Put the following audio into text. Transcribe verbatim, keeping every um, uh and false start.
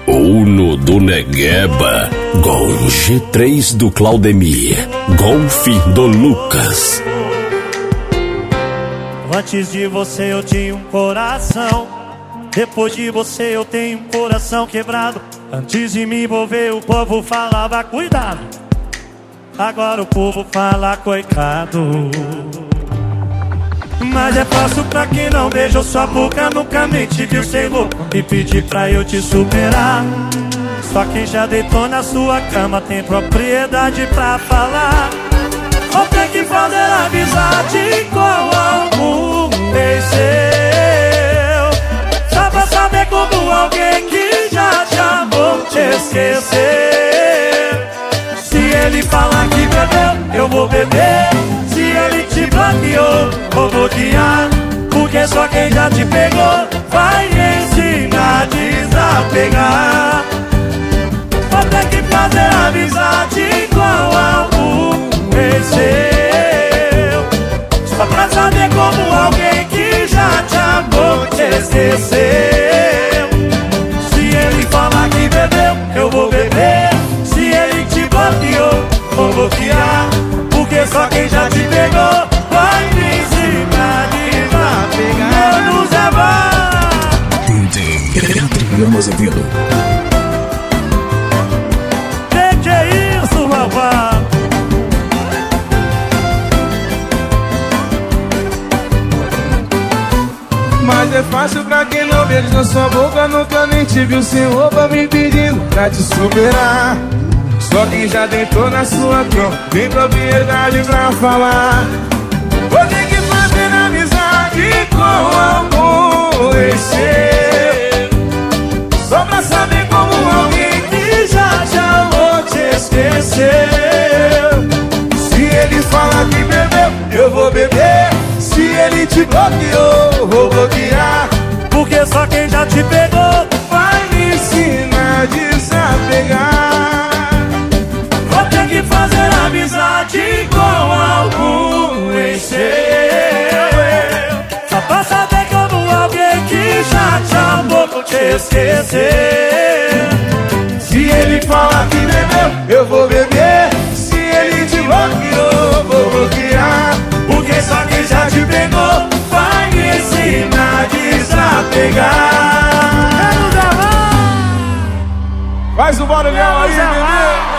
Uno do Negueba, Gol G três do Claudemir, Golf do Lucas. Antes de você eu tinha um coração, depois de você eu tenho um coração quebrado. Antes de me envolver o povo falava cuidado, agora o povo fala coitado. Mas é fácil pra quem não beijou sua boca, nunca nem te viu sem roupa e pedir pra eu te superar. Só quem já deitou na sua cama tem propriedade pra falar. Ou tem que fazer amizade com algum ex seu, só pra saber como alguém que já te amou te esquecer. Se ele falar que bebeu, eu vou beber. Se ele te bloqueou, vou bloquear. Porque só quem já te pegou vai ensinar a desapegar. Vou ter que fazer amizade com algum ex seu, só pra saber como alguém que já te amou te esqueceu. Se ele falar que bebeu, eu vou beber. Se ele te bloqueou, vou bloquear. Porque só quem já te pegou vai me ensinar a desapegar. Menos é bom. D J Adriano Azevedo. Que que é isso, rapaz? Mas é fácil pra quem não beija na sua boca, nunca nem te viu sem roupa me pedindo pra te superar. Só quem já deitou na sua cama tem propriedade pra falar. Vou ter que fazer amizade com algum ex seu, só pra saber como alguém que já te amou te esqueceu. Se ele falar que bebeu, eu vou beber. Se ele te bloqueou, vou bloquear. Porque só quem já te pegou vai me ensinar a desapegar. vou ter que fazer amizade com algum ex seu, só pra saber como alguém que já te amou te esquecer. Se ele falar que bebeu, eu vou beber. Se ele te bloqueou, vou bloquear. Porque só quem já te pegou vai me ensinar a desapegar. Faz o barulhão aí, bebê.